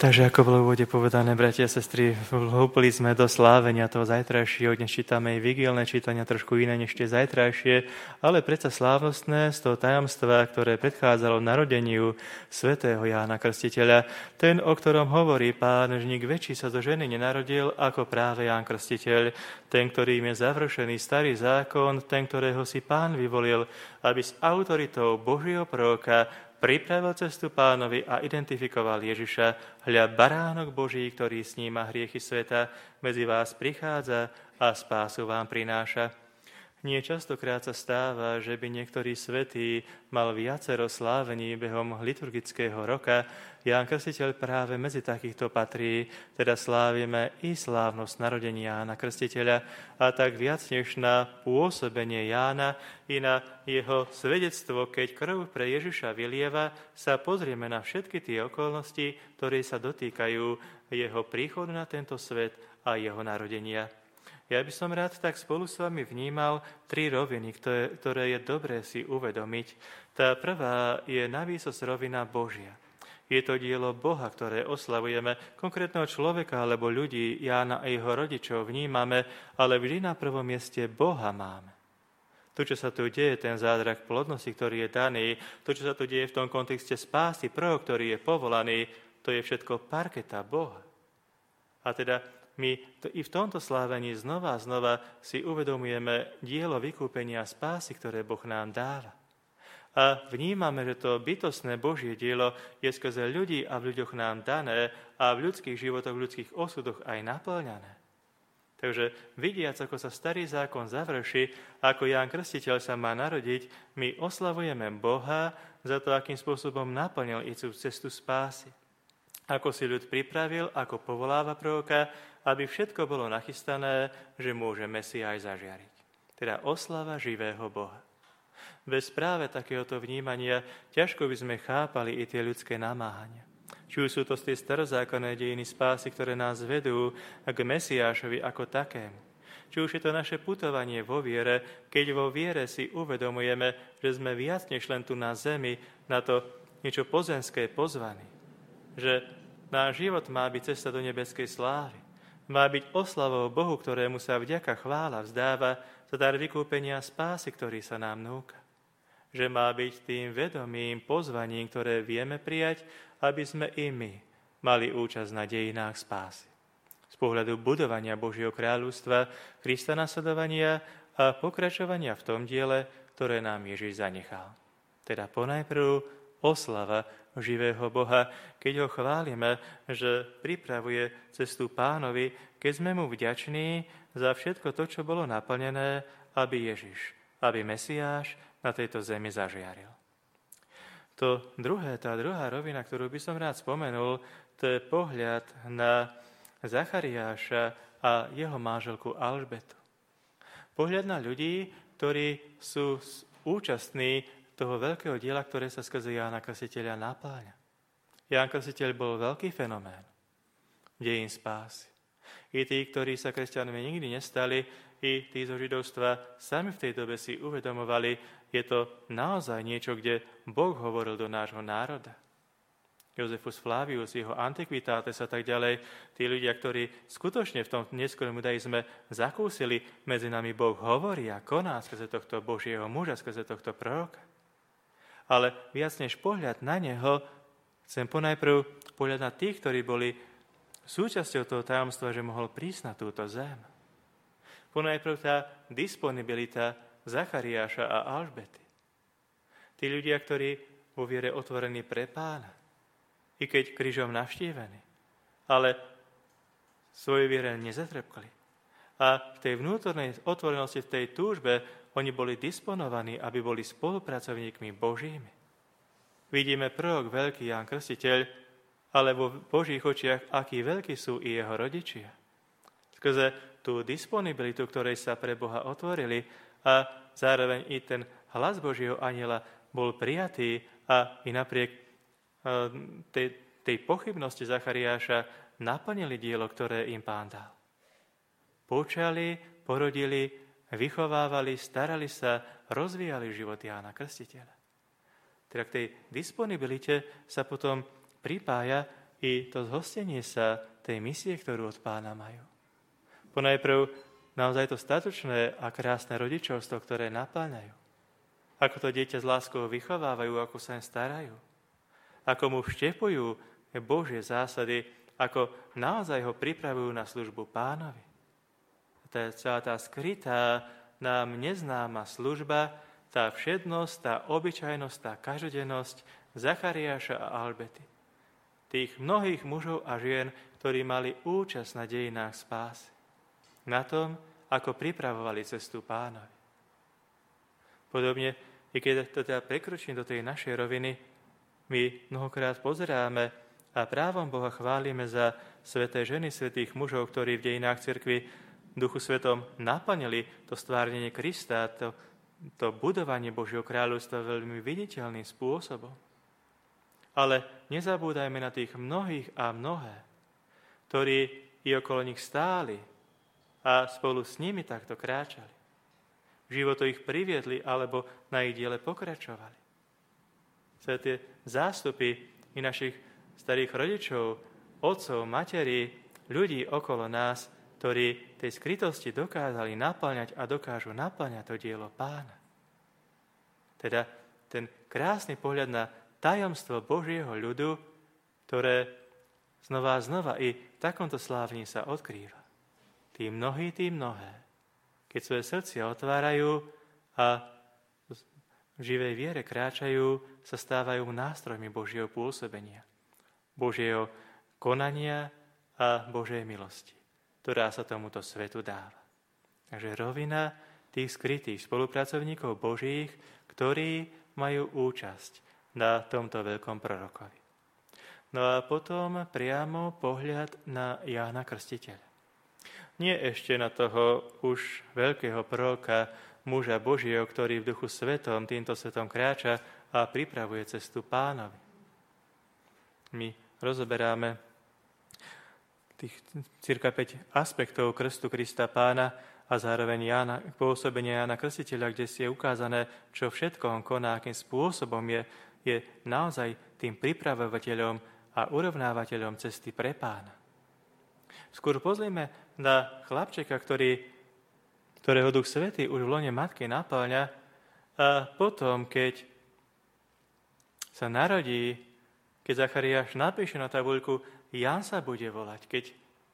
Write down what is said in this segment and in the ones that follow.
Takže ako bolo v úvode povedané, bratia a sestry, vhúpili sme do slávenia toho zajtrajšieho. Dnes čítame aj vigilné čítania, trošku iné než tie zajtrajšie, ale predsa slávnostné z toho tajomstva, ktoré predchádzalo narodeniu svätého Jána Krstiteľa. Ten, o ktorom hovorí Pán, že nik väčší sa do ženy nenarodil ako práve Ján Krstiteľ. Ten, ktorým je završený starý zákon, ten, ktorého si Pán vyvolil, aby s autoritou Božieho proroka pripravil cestu Pánovi a identifikoval Ježiša. Hľa baránok Boží, ktorý sníma hriechy sveta, medzi vás prichádza a spásu vám prináša. Nie častokrát sa stáva, že by niektorý svätý mal viacero slávení behom liturgického roka. Ján Krstiteľ práve medzi takýchto patrí, teda slávime i slávnosť narodenia Jána Krstiteľa, a tak viac než na pôsobenie Jána i na jeho svedectvo, keď krv pre Ježiša vylieva, sa pozrieme na všetky tie okolnosti, ktoré sa dotýkajú jeho príchodu na tento svet a jeho narodenia. Ja by som rád tak spolu s vami vnímal 3 roviny, ktoré je dobré si uvedomiť. Tá prvá je navýsosť rovina Božia. Je to dielo Boha, ktoré oslavujeme, konkrétneho človeka alebo ľudí, Jána a jeho rodičov vnímame, ale vždy na prvom mieste Boha máme. To, čo sa tu deje, ten zázrak plodnosti, ktorý je daný, to, čo sa tu deje v tom kontexte spásy, prorok, ktorý je povolaný, to je všetko parketa Boha. A teda my i v tomto slávení znova a znova si uvedomujeme dielo vykúpenia a spásy, ktoré Boh nám dáva. A vnímame, že to bytostné Božie dielo je skrze ľudí a v ľuďoch nám dané a v ľudských životoch, v ľudských osudoch aj naplňané. Takže vidiac, ako sa starý zákon završí, ako Ján Krstiteľ sa má narodiť, my oslavujeme Boha za to, akým spôsobom naplnil i cestu spásy. Ako si ľud pripravil, ako povoláva proroka, aby všetko bolo nachystané, že môže Mesiáš zažiariť. Teda oslava živého Boha. Bez práve takéhoto vnímania ťažko by sme chápali i tie ľudské namáhania. Či už sú to tie starozákonné dejiny spásy, ktoré nás vedú k Mesiášovi ako takému. Či už je to naše putovanie vo viere, keď vo viere si uvedomujeme, že sme viac než len tu na zemi, na to niečo pozemské pozvaní. Že náš život má byť cesta do nebeskej slávy. Má byť oslavou Bohu, ktorému sa vďaka chvála vzdáva za dar vykúpenia spásy, ktorý sa nám núka. Že má byť tým vedomým pozvaním, ktoré vieme prijať, aby sme i my mali účasť na dejinách spásy. Z pohľadu budovania Božieho kráľovstva, Krista nasledovania a pokračovania v tom diele, ktoré nám Ježiš zanechal. Teda ponajprv oslava živého Boha, keď ho chválime, že pripravuje cestu Pánovi, keď sme mu vďační za všetko to, čo bolo naplnené, aby Ježiš, aby Mesiáš na tejto zemi zažiaril. Tá druhá rovina, ktorú by som rád spomenul, to je pohľad na Zachariáša a jeho manželku Alžbetu. Pohľad na ľudí, ktorí sú účastní toho veľkého diela, ktoré sa skrze Jána Krstiteľa napláňa. Ján Krstiteľ bol veľký fenomén dejín spásy. I tí, ktorí sa kresťanmi nikdy nestali, i tí zo židovstva sami v tej dobe si uvedomovali, je to naozaj niečo, kde Boh hovoril do nášho národa. Jozefus Flavius, jeho Antiquitates a tak ďalej, tí ľudia, ktorí skutočne v tom neskorom judaizme zakúsili, medzi nami Boh hovorí a koná skrze tohto Božieho muža, skrze tohto proroka. Ale viac než pohľad na neho, chcem ponajprv pohľad na tých, ktorí boli súčasťou toho tajomstva, že mohol prísť na túto zem. Ponajprv tá disponibilita Zachariáša a Alžbety. Tí ľudia, ktorí vo viere otvorení pre Pána, i keď krížom navštívení, ale svoje viere nezatrpkali. A v tej vnútornej otvorenosti, v tej túžbe, oni boli disponovaní, aby boli spolupracovníkmi Božími. Vidíme prorok veľký Ján Krstiteľ, ale vo Božích očiach, akí veľkí sú i jeho rodičia. Skrze tú disponibilitu, ktorej sa pre Boha otvorili a zároveň i ten hlas Božieho anjela bol prijatý a i napriek tej pochybnosti Zachariáša naplnili dielo, ktoré im Pán dal. Počali, porodili, vychovávali, starali sa, rozvíjali život Jána Krstiteľa. Teda k tej disponibilite sa potom pripája i to zhostenie sa tej misie, ktorú od Pána majú. Ponajprv naozaj to statočné a krásne rodičovstvo, ktoré napĺňajú. Ako to dieťa s láskou vychovávajú, ako sa im starajú. Ako mu vštepujú Božie zásady, ako naozaj ho pripravujú na službu Pánovi. Celá tá skrytá, nám neznáma služba, tá všednosť, tá obyčajnosť, tá každodennosť Zachariáša a Alžbety. Tých mnohých mužov a žien, ktorí mali účasť na dejinách spásy. Na tom, ako pripravovali cestu Pánovi. Podobne, i keď to teda prekročím do tej našej roviny, my mnohokrát pozeráme a právom Boha chválime za sväté ženy, svätých mužov, ktorí v dejinách cirkvi Duchu Svetom naplnili to stvárnenie Krista, to budovanie Božieho kráľovstva veľmi viditeľným spôsobom. Ale nezabúdajme na tých mnohých a mnohé, ktorí i okolo nich stáli a spolu s nimi takto kráčali. V životu ich priviedli alebo na ich diele pokračovali. Celé tie zástupy i našich starých rodičov, otcov, materí, ľudí okolo nás, ktorí tej skrytosti dokázali naplňať a dokážu naplňať to dielo Pána. Teda ten krásny pohľad na tajomstvo Božieho ľudu, ktoré znova a znova i v takomto slávení sa odkrýva. Tí mnohé, keď svoje srdcia otvárajú a v živej viere kráčajú, sa stávajú nástrojmi Božieho pôsobenia, Božieho konania a Božej milosti, ktorá sa tomuto svetu dáva. Takže rovina tých skrytých spolupracovníkov Božích, ktorí majú účasť na tomto veľkom prorokovi. No a potom priamo pohľad na Jána Krstiteľa. Nie ešte na toho už veľkého proroka, muža Božieho, ktorý v Duchu Svetom týmto svetom kráča a pripravuje cestu Pánovi. My rozoberáme tých cirka 5 aspektov krstu Krista Pána a zároveň pôsobenia Jána Krstiteľa, kde si je ukázané, čo všetko on koná, akým spôsobom je naozaj tým pripravovateľom a urovnávateľom cesty pre Pána. Skôr pozrime na chlapčeka, ktorého Duch Svätý už v lone matky napĺňa a potom, keď sa narodí, keď Zachariáš napíše na tabuľku, Ján sa bude volať, keď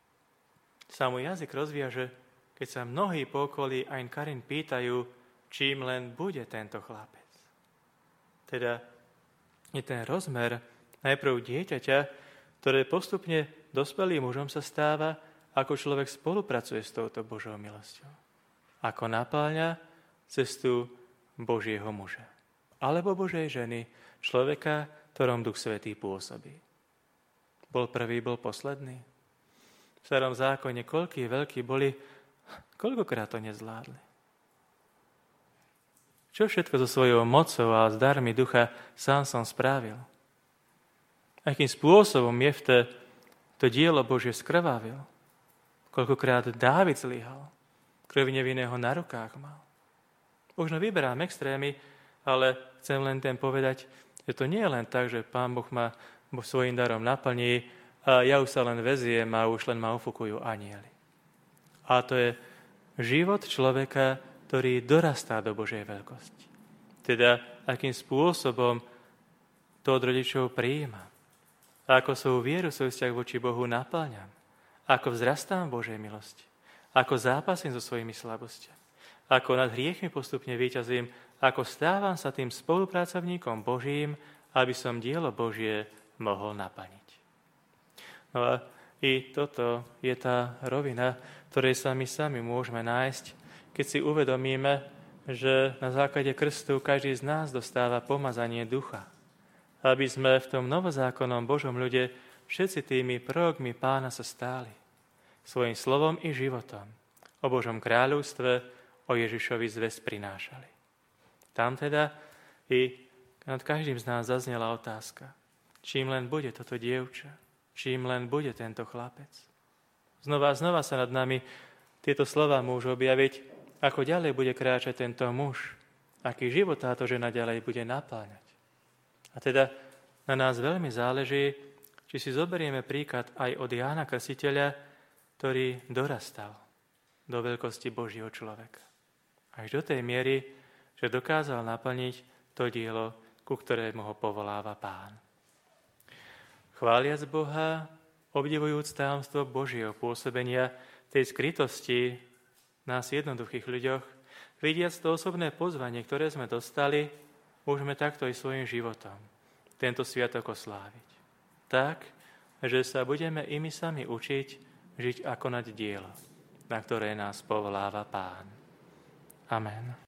sa mu jazyk rozviaže, keď sa mnohí po okolí Ain Karin pýtajú, čím len bude tento chlapec. Teda je ten rozmer najprv dieťaťa, ktoré postupne dospelým mužom sa stáva, ako človek spolupracuje s touto Božou milosťou. Ako napĺňa cestu Božieho muža. Alebo Božej ženy, človeka, ktorom Duch Svätý pôsobí. Bol prvý, bol posledný. V starom zákone koľkí veľkí boli, koľkokrát to nezvládli. Čo všetko so svojou mocou a s darmi ducha sám som spravil? Akým spôsobom to dielo Božie skrvávil? Koľkokrát Dávid zlyhal? Krv nevinného na rukách mal. Možno vyberám extrémy, ale chcem len ten povedať, že to nie je len tak, že Pán Boh ma svojím darom naplní a ja už sa len veziem a už len ma ufukujú anjeli. A to je život človeka, ktorý dorastá do Božej veľkosti. Teda, akým spôsobom to od rodičov prijíma. Ako svoju vieru, svoj vzťah voči Bohu napĺňam. Ako vzrastám v Božej milosti. Ako zápasím so svojimi slabostiami. Ako nad hriechmi postupne víťazím. Ako stávam sa tým spolupracovníkom Božím, aby som dielo Božie mohol naplniť. No a i toto je tá rovina, ktorej sa my sami môžeme nájsť, keď si uvedomíme, že na základe krstu každý z nás dostáva pomazanie ducha. Aby sme v tom novozákonnom Božom ľude všetci tými prorokmi Pána sa stáli. Svojím slovom i životom. O Božom kráľovstve, o Ježišovi zvesť prinášali. Tam teda i nad každým z nás zaznela otázka. Čím len bude toto dievča? Čím len bude tento chlapec? Znova a znova sa nad nami tieto slova môžu objaviť, ako ďalej bude kráčať tento muž, aký život táto žena ďalej bude napĺňať. A teda na nás veľmi záleží, Či si zoberieme príklad aj od Jána Krstiteľa, ktorý dorastal do veľkosti Božieho človeka. Až do tej miery, že dokázal naplniť to dielo, ku ktorému ho povoláva Pán. Chváliac Boha, obdivujúc tajomstvo Božieho pôsobenia, tej skrytosti nás jednoduchých ľuďoch, vidiac to osobné pozvanie, ktoré sme dostali, môžeme takto aj svojim životom tento sviatok osláviť. Tak, že sa budeme i my sami učiť žiť a konať dielo, na ktoré nás povoláva Pán. Amen.